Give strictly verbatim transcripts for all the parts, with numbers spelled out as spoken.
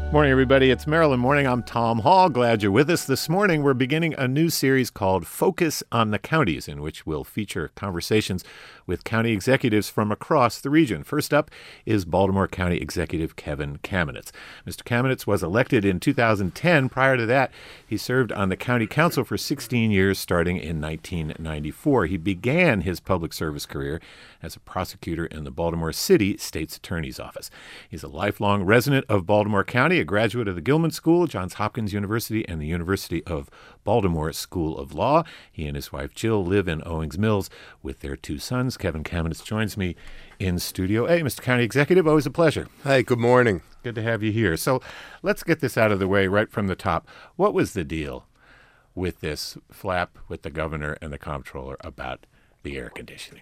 Morning, everybody. It's Maryland Morning. I'm Tom Hall. Glad you're with us. This morning, we're beginning a new series called Focus on the Counties, in which we'll feature conversations with county executives from across the region. First up is Baltimore County Executive Kevin Kamenetz. Mister Kamenetz was elected in two thousand ten. Prior to that, he served on the county council for sixteen years, starting in nineteen ninety-four. He began his public service career as a prosecutor in the Baltimore City State's Attorney's Office. He's a lifelong resident of Baltimore County, a graduate of the Gilman School, Johns Hopkins University, and the University of Baltimore School of Law. He and his wife Jill live in Owings Mills with their two sons. Kevin Kamenetz joins me in studio. Hey, Mister County Executive, always a pleasure. Hey, good morning. Good to have you here. So let's get this out of the way right from the top. What was the deal with this flap with the governor and the comptroller about the air conditioning?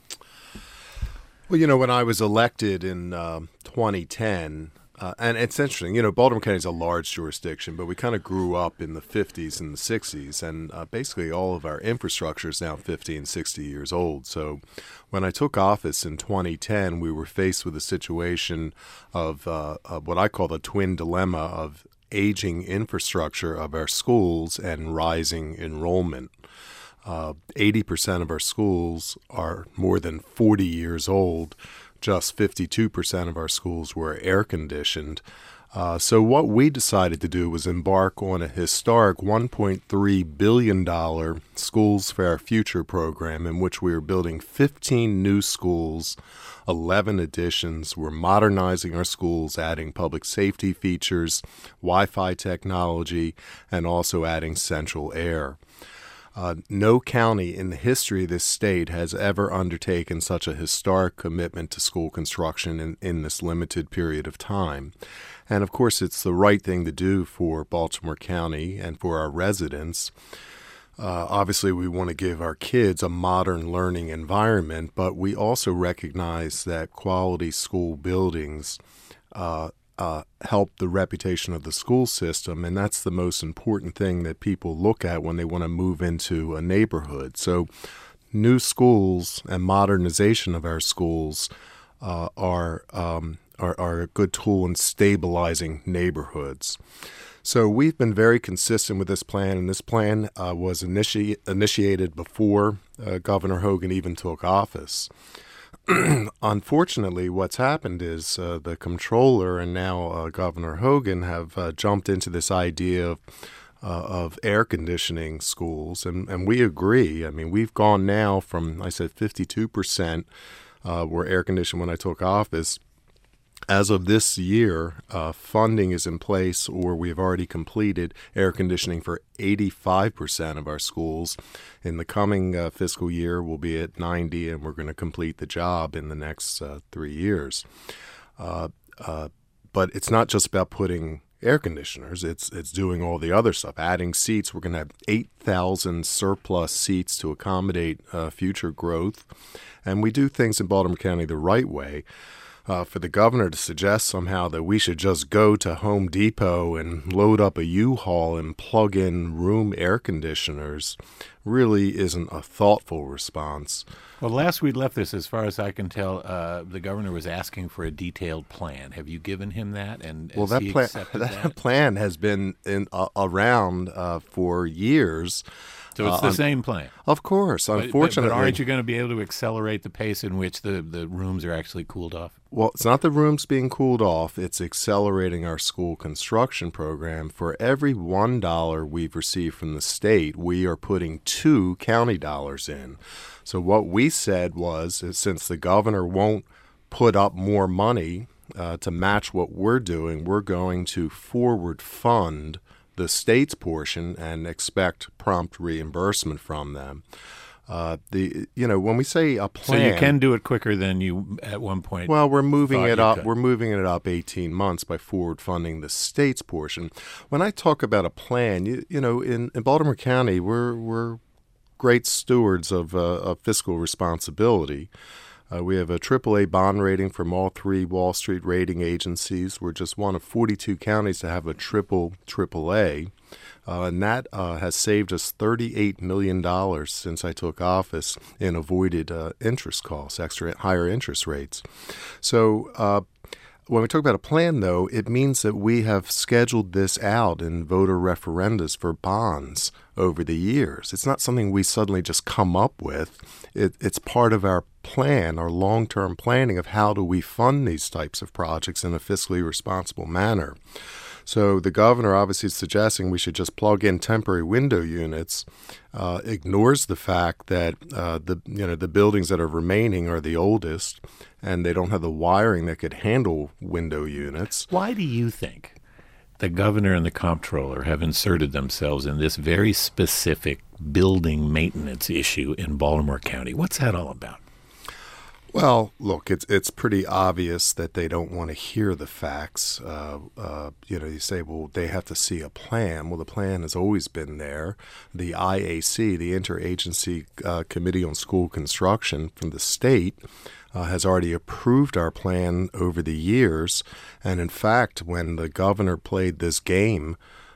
Well, you know, when I was elected in uh, twenty ten, uh, and it's interesting, you know, Baltimore County is a large jurisdiction, but we kind of grew up in the fifties and the sixties, and uh, basically all of our infrastructure is now fifty and sixty years old. So when I took office in twenty ten, we were faced with a situation of, uh, of what I call the twin dilemma of aging infrastructure of our schools and rising enrollment. Uh, eighty percent of our schools are more than forty years old. Just fifty-two percent of our schools were air-conditioned. Uh, so what we decided to do was embark on a historic one point three billion dollars Schools for Our Future program, in which we are building fifteen new schools, eleven additions. We're modernizing our schools, adding public safety features, Wi-Fi technology, and also adding central air. Uh, no county in the history of this state has ever undertaken such a historic commitment to school construction in, in this limited period of time. And of course, it's the right thing to do for Baltimore County and for our residents. Uh, obviously, we want to give our kids a modern learning environment, but we also recognize that quality school buildings uh, Uh, help the reputation of the school system, and that's the most important thing that people look at when they want to move into a neighborhood. So new schools and modernization of our schools uh, are, um, are are a good tool in stabilizing neighborhoods. So we've been very consistent with this plan, and this plan uh, was initi- initiated before uh, Governor Hogan even took office. Unfortunately, what's happened is uh, the comptroller and now uh, Governor Hogan have uh, jumped into this idea of uh, of air conditioning schools, and, and we agree. I mean, we've gone now from, I said, fifty-two percent uh, were air conditioned when I took office. As of this year, uh, funding is in place, or we've already completed air conditioning for eighty-five percent of our schools. In the coming uh, fiscal year, we'll be at ninety, and we're going to complete the job in the next uh, three years. Uh, uh, but it's not just about putting air conditioners. It's it's doing all the other stuff, adding seats. We're going to have eight thousand surplus seats to accommodate uh, future growth. And we do things in Baltimore County the right way. Uh, for the governor to suggest somehow that we should just go to Home Depot and load up a U-Haul and plug in room air conditioners really isn't a thoughtful response. Well, last we left this, as far as I can tell, uh, the governor was asking for a detailed plan. Have you given him that? And well, that, he plan, accepted that, that plan has been in, uh, around uh, for years. So it's the uh, same plan. Of course. Unfortunately. But, but aren't you going to be able to accelerate the pace in which the, the rooms are actually cooled off? Well, it's not the rooms being cooled off. It's accelerating our school construction program. For every one dollar we've received from the state, we are putting two county dollars in. So what we said was, since the governor won't put up more money uh, to match what we're doing, we're going to forward fund the state's portion and expect prompt reimbursement from them. Uh, the you know when we say a plan, so you can do it quicker than you at one point. Well, we're moving it up. Could. We're moving it up eighteen months by forward funding the state's portion. When I talk about a plan, you you know in, in Baltimore County, we're we're great stewards of, uh, of fiscal responsibility. Uh, we have a triple A bond rating from all three Wall Street rating agencies. We're just one of forty-two counties to have a triple triple A. Uh, and that uh, has saved us thirty-eight million dollars since I took office in avoided uh, interest costs, extra higher interest rates. So uh, When we talk about a plan, though, it means that we have scheduled this out in voter referendums for bonds over the years. It's not something we suddenly just come up with. It, it's part of our plan, our long-term planning of how do we fund these types of projects in a fiscally responsible manner. So the governor obviously is suggesting we should just plug in temporary window units, uh, ignores the fact that uh, the you know the buildings that are remaining are the oldest, and they don't have the wiring that could handle window units. Why do you think the governor and the comptroller have inserted themselves in this very specific building maintenance issue in Baltimore County? What's that all about? Well, look, it's it's pretty obvious that they don't want to hear the facts. Uh, uh, you know, you say, well, they have to see a plan. Well, the plan has always been there. The I A C, the Interagency uh, Committee on School Construction from the state, uh, has already approved our plan over the years. And in fact, when the governor played this game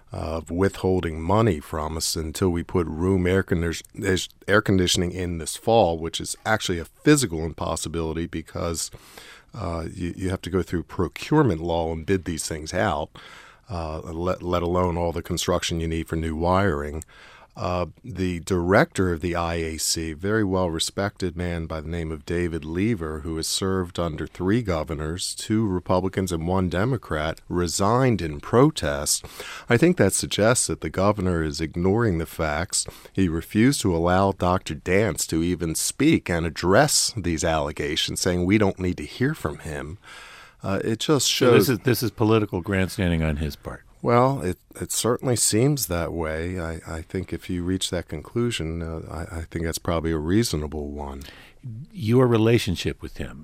of withholding money from us until we put room air, condi- air conditioning in this fall, which is actually a physical impossibility because uh, you, you have to go through procurement law and bid these things out, uh, let, let alone all the construction you need for new wiring. Uh, the director of the I A C, very well-respected man by the name of David Lever, who has served under three governors, two Republicans and one Democrat, resigned in protest. I think that suggests that the governor is ignoring the facts. He refused to allow Doctor Dance to even speak and address these allegations, saying we don't need to hear from him. Uh, it just shows... So this is, this is political grandstanding on his part. Well, it, it certainly seems that way. I, I think if you reach that conclusion, uh, I, I think that's probably a reasonable one. Your relationship with him,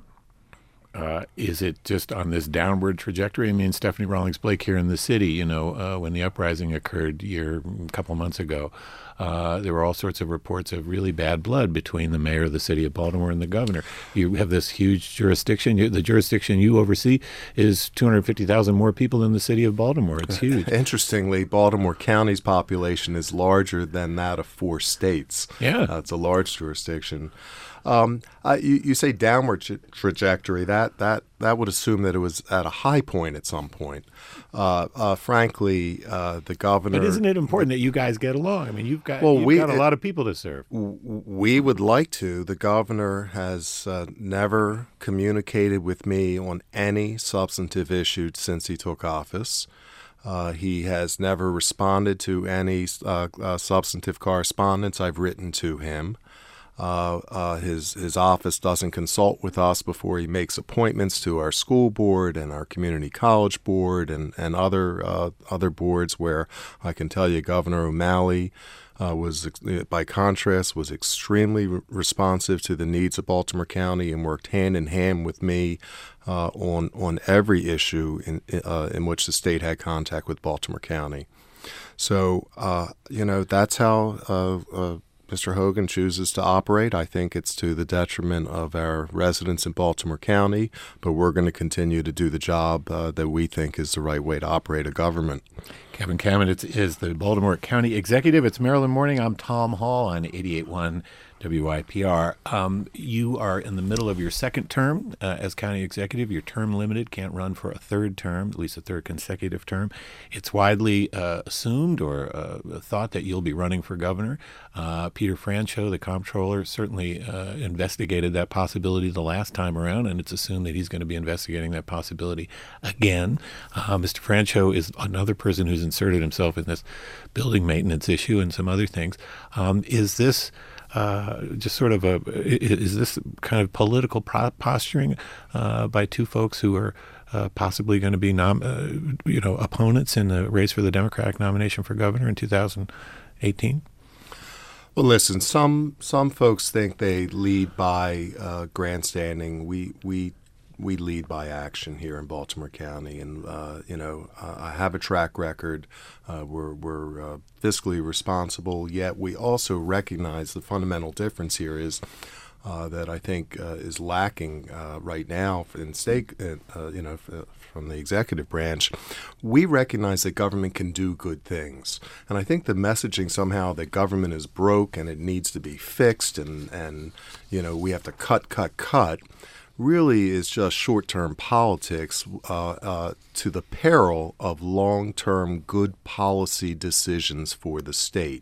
uh, is it just on this downward trajectory? I mean, Stephanie Rawlings Blake here in the city, you know, uh, when the uprising occurred year, a couple months ago, uh, there were all sorts of reports of really bad blood between the mayor of the city of Baltimore and the governor. You have this huge jurisdiction. You, the jurisdiction you oversee is two hundred fifty thousand more people than the city of Baltimore. It's huge. Interestingly, Baltimore County's population is larger than that of four states. Yeah. Uh, it's a large jurisdiction. Um, uh, you, you say downward tra- trajectory. That that that would assume that it was at a high point at some point. Uh, uh, frankly, uh, the governor. But isn't it important that you guys get along? I mean, you've got well, you've we, got a it, lot of people to serve. We would like to. The governor has uh, never communicated with me on any substantive issue since he took office. Uh, he has never responded to any uh, uh, substantive correspondence I've written to him. Uh, uh, his his office doesn't consult with us before he makes appointments to our school board and our community college board and and other uh, other boards. Where I can tell you, Governor O'Malley uh, was, by contrast, was extremely re- responsive to the needs of Baltimore County and worked hand in hand with me uh, on on every issue in uh, in which the state had contact with Baltimore County. So uh, you know that's how. Uh, uh, Mister Hogan chooses to operate. I think it's to the detriment of our residents in Baltimore County, but we're going to continue to do the job uh, that we think is the right way to operate a government. Kevin Kamenetz is the Baltimore County Executive. It's Maryland Morning. I'm Tom Hall on eighty-eight point one W I P R. Um, you are in the middle of your second term uh, as county executive. You're term limited, can't run for a third term, at least a third consecutive term. It's widely uh, assumed or uh, thought that you'll be running for governor. Uh, Peter Franchot, the comptroller, certainly uh, investigated that possibility the last time around, and it's assumed that he's going to be investigating that possibility again. Uh, Mister Franchot is another person who's inserted himself in this building maintenance issue and some other things. Um, is this Uh, just sort of a, is this kind of political pro- posturing uh, by two folks who are uh, possibly going to be, nom- uh, you know, opponents in the race for the Democratic nomination for governor in two thousand eighteen? Well, listen, some some folks think they lead by uh, grandstanding. We we we lead by action here in Baltimore County, and uh, you know, uh, I have a track record. Uh, we're we're uh, fiscally responsible, yet we also recognize the fundamental difference here is uh, that I think uh, is lacking uh, right now in state, uh, you know, from the executive branch. We recognize that government can do good things, and I think the messaging somehow that government is broke and it needs to be fixed, and and you know we have to cut, cut, cut, really is just short-term politics uh, uh, to the peril of long-term good policy decisions for the state.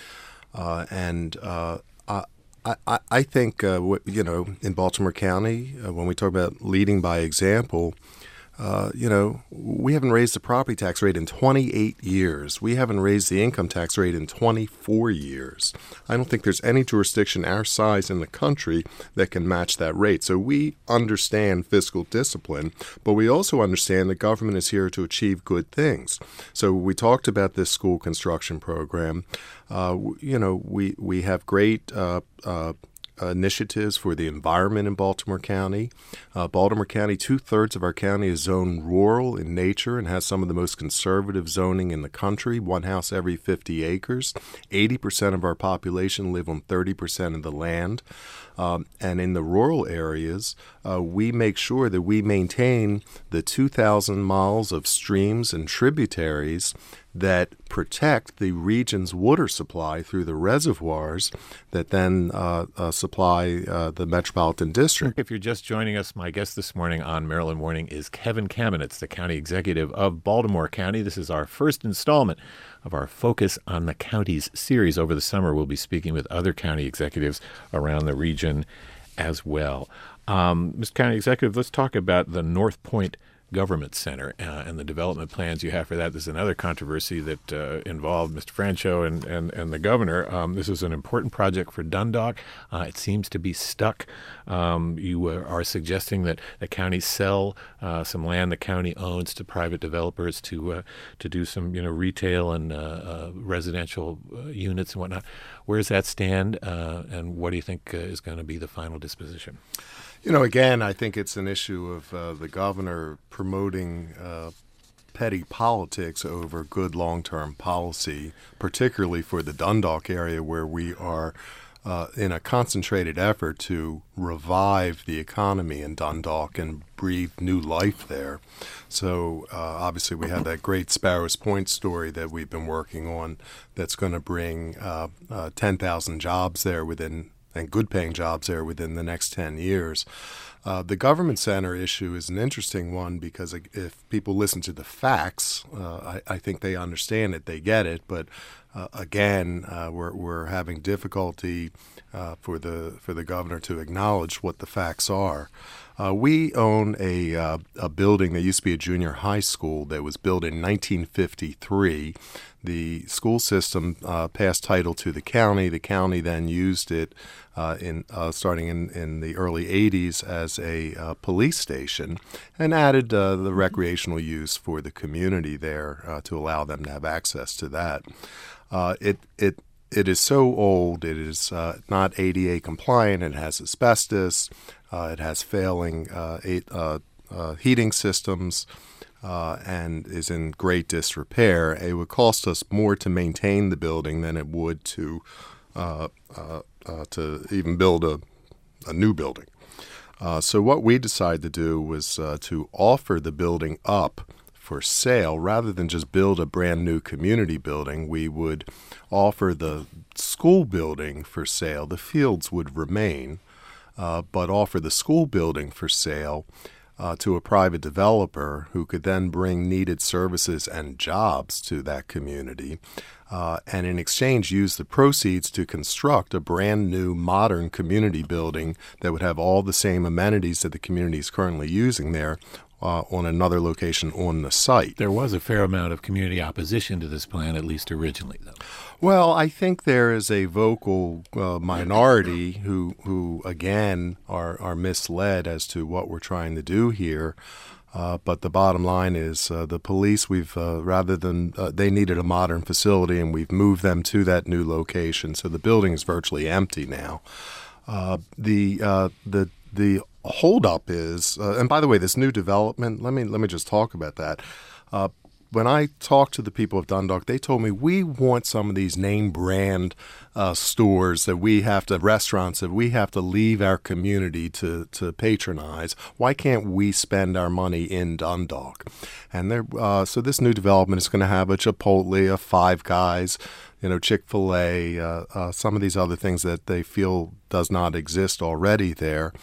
Uh, and uh, I, I, I think, uh, you know, in Baltimore County, uh, when we talk about leading by example, Uh, you know, we haven't raised the property tax rate in twenty-eight years. We haven't raised the income tax rate in twenty-four years. I don't think there's any jurisdiction our size in the country that can match that rate. So we understand fiscal discipline, but we also understand that government is here to achieve good things. So we talked about this school construction program. Uh, you know, we, we have great uh, uh, initiatives for the environment in Baltimore County. Uh, Baltimore County, two-thirds of our county is zoned rural in nature and has some of the most conservative zoning in the country, one house every fifty acres. eighty percent of our population live on thirty percent of the land. Um, and in the rural areas, uh, we make sure that we maintain the two thousand miles of streams and tributaries that protect the region's water supply through the reservoirs that then uh, uh, supply uh, the metropolitan district. If you're just joining us, my guest this morning on Maryland Morning is Kevin Kamenetz, the county executive of Baltimore County. This is our first installment of our Focus on the Counties series. Over the summer, we'll be speaking with other county executives around the region as well. Um, Mister County Executive, let's talk about the North Point Government Center uh, and the development plans you have for that. There's another controversy that uh, involved Mister Franchot and, and, and the governor. Um, this is an important project for Dundalk. Uh, it seems to be stuck. Um, you uh, are suggesting that the county sell uh, some land the county owns to private developers to uh, to do some, you know, retail and uh, uh, residential uh, units and whatnot. Where does that stand, uh, and what do you think uh, is going to be the final disposition? You know, again, I think it's an issue of uh, the governor promoting uh, petty politics over good long-term policy, particularly for the Dundalk area where we are uh, in a concentrated effort to revive the economy in Dundalk and breathe new life there. So uh, obviously we have that great Sparrows Point story that we've been working on that's going to bring uh, uh, ten thousand jobs there within and good-paying jobs there within the next ten years. Uh, the government center issue is an interesting one because if people listen to the facts, uh, I, I think they understand it, they get it. But uh, again, uh, we're we're having difficulty uh, for the for the governor to acknowledge what the facts are. Uh, we own a uh, a building that used to be a junior high school that was built in nineteen fifty-three. The school system uh, passed title to the county. The county then used it uh, in uh, starting in, in the early eighties as a uh, police station and added uh, the recreational use for the community there uh, to allow them to have access to that. Uh, it it it is so old. It is uh, not A D A compliant. It has asbestos. Uh, it has failing uh, eight, uh, uh, heating systems. Uh, and is in great disrepair. It would cost us more to maintain the building than it would to uh, uh, uh, to even build a, a new building. Uh, so what we decided to do was uh, to offer the building up for sale rather than just build a brand new community building. We would offer the school building for sale. The fields would remain, uh, but offer the school building for sale Uh, to a private developer who could then bring needed services and jobs to that community, uh, and in exchange use the proceeds to construct a brand new modern community building that would have all the same amenities that the community is currently using there uh, on another location on the site. There was a fair amount of community opposition to this plan, at least originally, though. Well, I think there is a vocal uh, minority who, who again, are, are misled as to what we're trying to do here. Uh, but the bottom line is uh, the police, we've, uh, rather than, uh, they needed a modern facility, and we've moved them to that new location. So the building is virtually empty now. Uh, the, uh, the, the holdup is, uh, and by the way, this new development, let me, let me just talk about that. Uh, When I talked to the people of Dundalk, they told me we want some of these name brand uh, stores that we have to, restaurants that we have to leave our community to, to patronize. Why can't we spend our money in Dundalk? And they're, uh, so this new development is going to have a Chipotle, a Five Guys, you know, Chick-fil-A, uh, uh, some of these other things that they feel does not exist already there.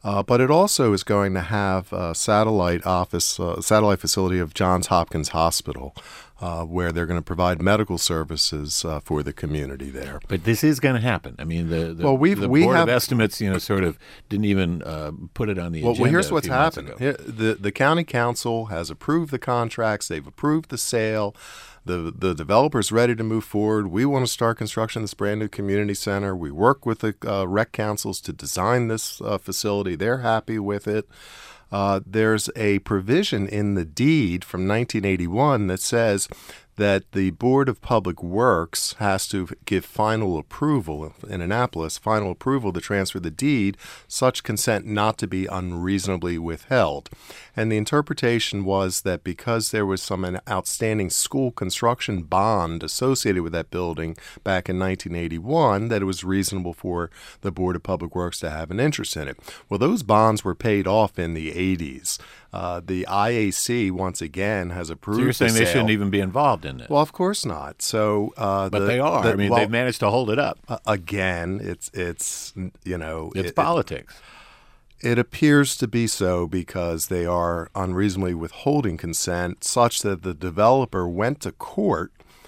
Uh, but it also is going to have a satellite office, uh, satellite facility of Johns Hopkins Hospital, uh, where they're going to provide medical services uh, for the community there. But this is going to happen. I mean, the, the, well, we've, the we Board have, of Estimates, you know, sort of didn't even uh, put it on the well, agenda. Well, here's a what's few months happened. ago. Here, the the county council has approved the contracts. They've approved the sale. The the developer's ready to move forward. We want to start construction of this brand new community center. We work with the uh, rec councils to design this uh, facility. They're happy with it. Uh, there's a provision in the deed from nineteen eighty-one that says that the Board of Public Works has to give final approval in Annapolis, final approval to transfer the deed, such consent not to be unreasonably withheld. And the interpretation was that because there was some outstanding school construction bond associated with that building back in nineteen eighty-one, that it was reasonable for the Board of Public Works to have an interest in it. Well, those bonds were paid off in the eighties. Uh, the I A C, once again, has approved So you're saying the they sale. shouldn't even be involved in it? Well, of course not. So, uh, but the, they are. The, I mean, well, they've managed to hold it up. Uh, again, it's it's you know it's it, politics. It, it appears to be so because they are unreasonably withholding consent, such that the developer went to court,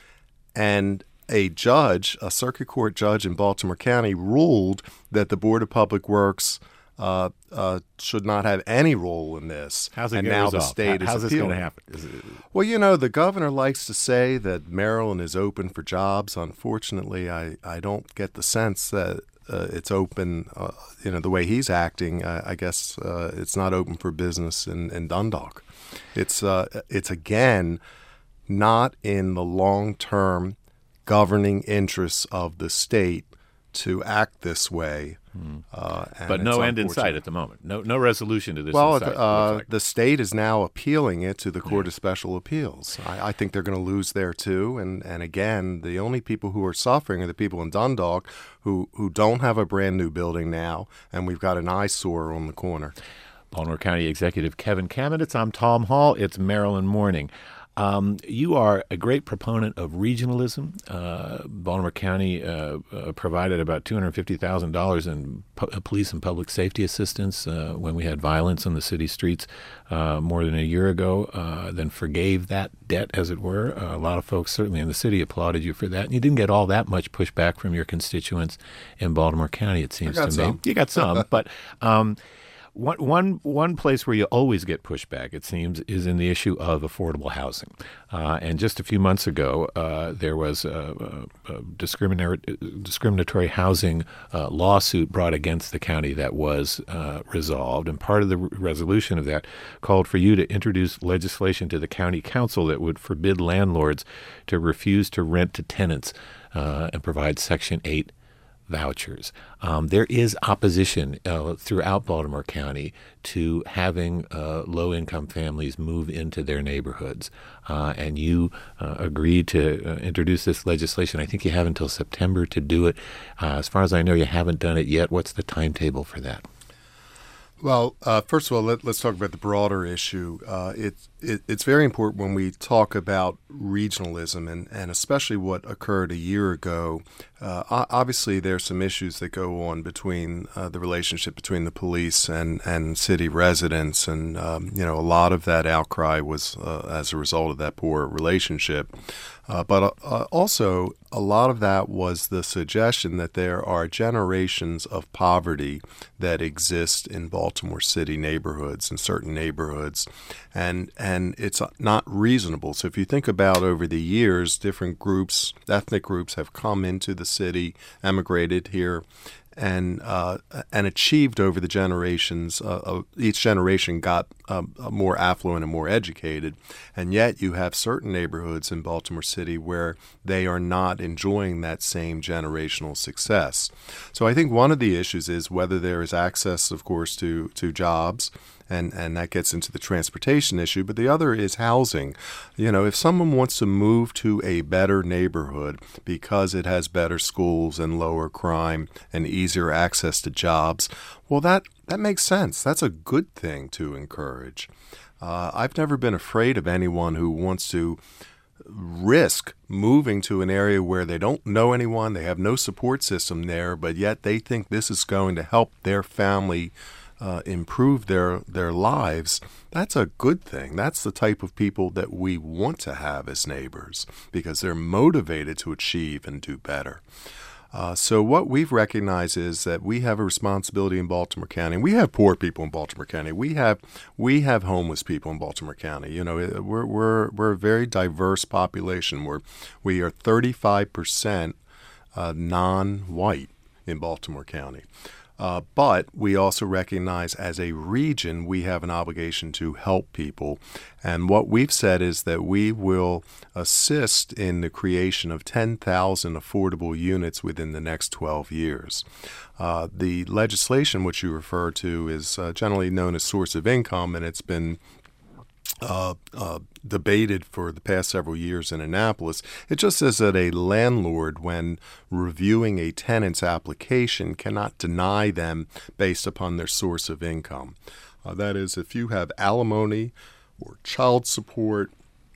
and a judge, a circuit court judge in Baltimore County, ruled that the Board of Public Works Uh, uh, should not have any role in this. How's it and get now resolved? the state How, how's is this going appealing. to happen? Is it, Well, you know, the governor likes to say that Maryland is open for jobs. Unfortunately, I, I don't get the sense that uh, it's open, uh, you know, the way he's acting. I, I guess uh, it's not open for business in, in Dundalk. It's, uh, it's, again, not in the long-term governing interests of the state to act this way. Uh, and but no it's end in sight at the moment. No no resolution to this. Well, in sight, it uh, looks like. the state is now appealing it to the Court of Special Appeals. I, I think they're going to lose there too. And and again, the only people who are suffering are the people in Dundalk who who don't have a brand new building now, and we've got an eyesore on the corner. Baltimore County Executive Kevin Kamenetz. I'm Tom Hall. It's Maryland Morning. Um, you are a great proponent of regionalism. Uh, Baltimore County uh, uh, provided about two hundred fifty thousand dollars in pu- police and public safety assistance uh, when we had violence on the city streets uh, more than a year ago, uh, then forgave that debt, as it were. Uh, a lot of folks, certainly in the city, applauded you for that. And you didn't get all that much pushback from your constituents in Baltimore County, it seems I got to some. me. You got some, but... Um, One, one, one place where you always get pushback, it seems, is in the issue of affordable housing. Uh, and just a few months ago, uh, there was a, a, a discriminatory, discriminatory housing uh, lawsuit brought against the county that was uh, resolved. And part of the re- resolution of that called for you to introduce legislation to the county council that would forbid landlords to refuse to rent to tenants uh, and provide Section eight vouchers. Um, there is opposition uh, throughout Baltimore County to having uh, low-income families move into their neighborhoods. Uh, and you uh, agreed to uh, introduce this legislation. I think you have until September to do it. Uh, as far as I know, you haven't done it yet. What's the timetable for that? Well, uh, first of all, let, let's talk about the broader issue. Uh, it, it, it's very important when we talk about regionalism, and, and especially what occurred a year ago. Uh, obviously, there are some issues that go on between uh, the relationship between the police and, and city residents, and um, you know, a lot of that outcry was uh, as a result of that poor relationship. Uh, but uh, also, a lot of that was the suggestion that there are generations of poverty that exist in Baltimore City neighborhoods, in certain neighborhoods, and and it's not reasonable. So if you think about over the years, different groups, ethnic groups have come into the city, emigrated here, and uh, and achieved over the generations. Uh, uh, each generation got um, more affluent and more educated, and yet you have certain neighborhoods in Baltimore City where they are not enjoying that same generational success. So I think one of the issues is whether there is access, of course, to to jobs. And and that gets into the transportation issue. But the other is housing. You know, if someone wants to move to a better neighborhood because it has better schools and lower crime and easier access to jobs, well, that, that makes sense. That's a good thing to encourage. Uh, I've never been afraid of anyone who wants to risk moving to an area where they don't know anyone, they have no support system there, but yet they think this is going to help their family uh, improve their their lives, that's a good thing. That's the type of people that we want to have as neighbors because they're motivated to achieve and do better. Uh, so what we've recognized is that we have a responsibility in Baltimore County. We have poor people in Baltimore County. We have we have homeless people in Baltimore County. You know, we're we're we're a very diverse population. We're we are thirty-five percent uh, non-white in Baltimore County. Uh, but we also recognize as a region we have an obligation to help people. And what we've said is that we will assist in the creation of ten thousand affordable units within the next twelve years. Uh, the legislation which you refer to is uh, generally known as source of income, and it's been Uh, uh, debated for the past several years in Annapolis. It just says that a landlord, when reviewing a tenant's application, cannot deny them based upon their source of income. Uh, that is, if you have alimony or child support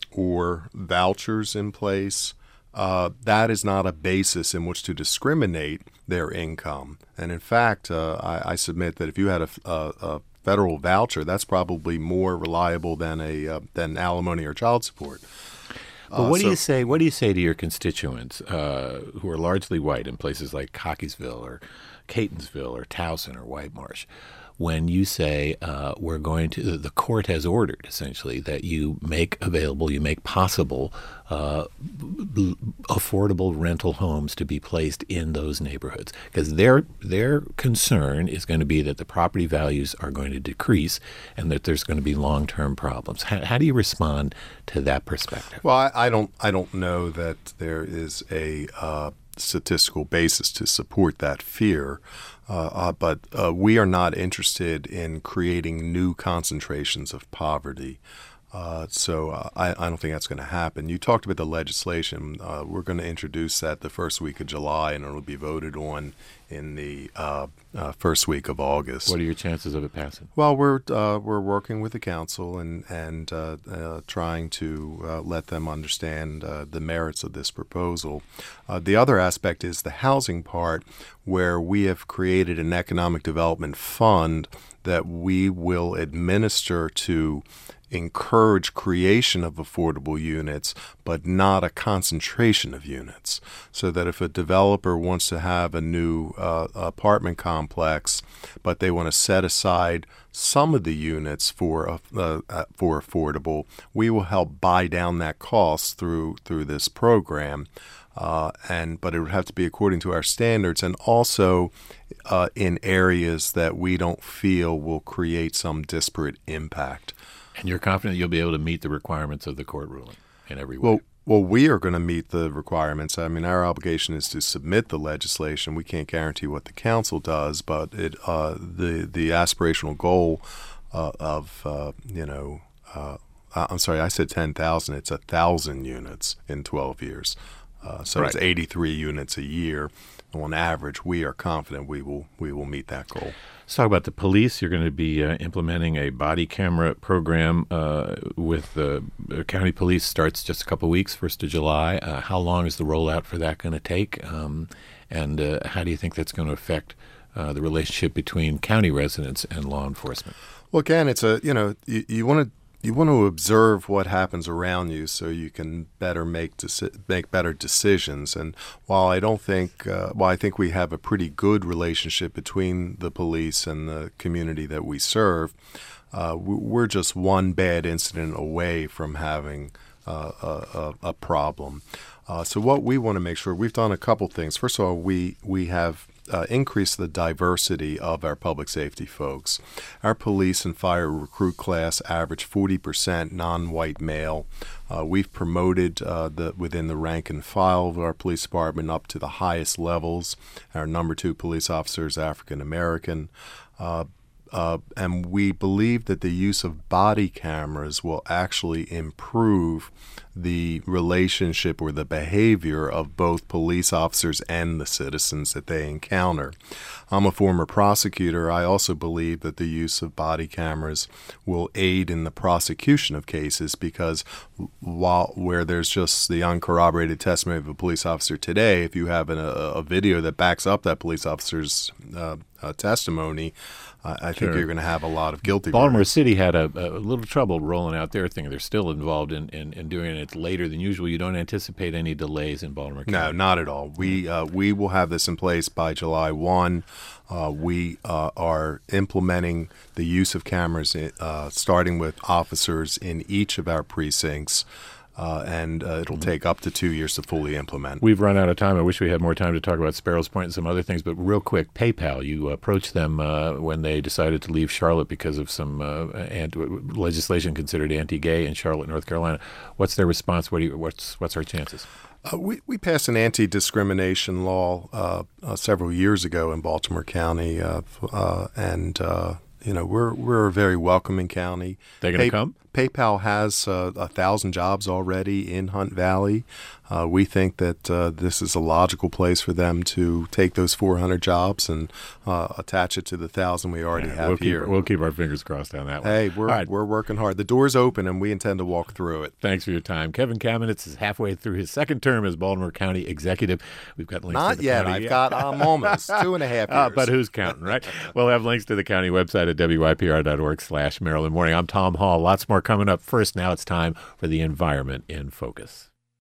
or vouchers in place, uh, that is not a basis in which to discriminate their income. And in fact, uh, I, I submit that if you had a, a, a federal voucher, that's probably more reliable than a uh, than alimony or child support. But what uh, so, do you say? What do you say to your constituents uh, who are largely white in places like Cockeysville or Catonsville or Towson or White Marsh, when you say uh, we're going to? The court has ordered essentially that you make available, you make possible uh, b- affordable rental homes to be placed in those neighborhoods, because their their concern is going to be that the property values are going to decrease and that there's going to be long-term problems. How, how do you respond to that perspective? Well, I, I don't I don't know that there is a uh, statistical basis to support that fear. Uh, uh, but uh, we are not interested in creating new concentrations of poverty. Uh, so uh, I, I don't think that's going to happen. You talked about the legislation. Uh, we're going to introduce that the first week of July, and it will be voted on in the uh, uh, first week of August. What are your chances of it passing? Well, we're uh, we're working with the council and and uh, uh, trying to uh, let them understand uh, the merits of this proposal. Uh, the other aspect is the housing part, where we have created an economic development fund that we will administer to encourage creation of affordable units, but not a concentration of units. So that if a developer wants to have a new uh, apartment complex, but they want to set aside some of the units for uh, uh, for affordable, we will help buy down that cost through through this program. Uh, and but it would have to be according to our standards, and also uh, in areas that we don't feel will create some disparate impact. And you're confident you'll be able to meet the requirements of the court ruling in every way? Well, well, we are going to meet the requirements. I mean, our obligation is to submit the legislation. We can't guarantee what the council does, but it uh, the the aspirational goal uh, of uh, you know, uh, I'm sorry, I said ten thousand. It's a thousand units in twelve years. Uh, so right. It's eighty-three units a year. On average, we are confident we will we will meet that goal. Let's talk about the police. You're going to be uh, implementing a body camera program uh, with the uh, county police. Starts just a couple of weeks, first of July. Uh, how long is the rollout for that going to take? Um, and uh, how do you think that's going to affect uh, the relationship between county residents and law enforcement? Well, again, it's a you know you, you want to. You want to observe what happens around you so you can better make deci- make better decisions. And while I don't think, uh, while I think we have a pretty good relationship between the police and the community that we serve, uh, we're just one bad incident away from having uh, a, a problem. Uh, so what we want to make sure, we've done a couple things. First of all, we we have Uh, increase the diversity of our public safety folks. Our police and fire recruit class average forty percent non-white male. Uh, we've promoted uh, the within the rank and file of our police department up to the highest levels. Our number two police officer is African American. Uh, Uh, and we believe that the use of body cameras will actually improve the relationship or the behavior of both police officers and the citizens that they encounter. I'm a former prosecutor. I also believe that the use of body cameras will aid in the prosecution of cases because while where there's just the uncorroborated testimony of a police officer today, if you have an, a, a video that backs up that police officer's uh, uh, testimony, uh, I think Sure. you're going to have a lot of guilty Baltimore verdicts. City had a, a little trouble rolling out their thing. They're still involved in, in, in doing it. It's later than usual. You don't anticipate any delays in Baltimore County? No, not at all. We uh, we will have this in place by July first. Uh, we uh, are implementing the use of cameras, uh, starting with officers in each of our precincts, uh, and uh, it'll take up to two years to fully implement. We've run out of time. I wish we had more time to talk about Sparrows Point and some other things, but real quick, PayPal, you approached them uh, when they decided to leave Charlotte because of some uh, anti- legislation considered anti-gay in Charlotte, North Carolina. What's their response? What do you, what's, what's our chances? Uh, we, we passed an anti-discrimination law uh, uh, several years ago in Baltimore County, uh, uh, and uh, you know we're we're a very welcoming county. They're going to Pay- come? PayPal has uh, a thousand jobs already in Hunt Valley. Uh, we think that uh, this is a logical place for them to take those four hundred jobs and uh, attach it to the thousand we already Yeah, have we'll keep, here. We'll keep our fingers crossed on that one. Hey, we're All right. we're working hard. The door's open, and we intend to walk through it. Thanks for your time. Kevin Kamenetz is halfway through his second term as Baltimore County Executive. We've got links to Not the yet. county. I've got I'm almost two and a half years. Uh, but who's counting, right? We'll have links to the county website at W Y P R dot org slash Maryland Morning. I'm Tom Hall. Lots more coming up. First, now it's time for the environment in focus.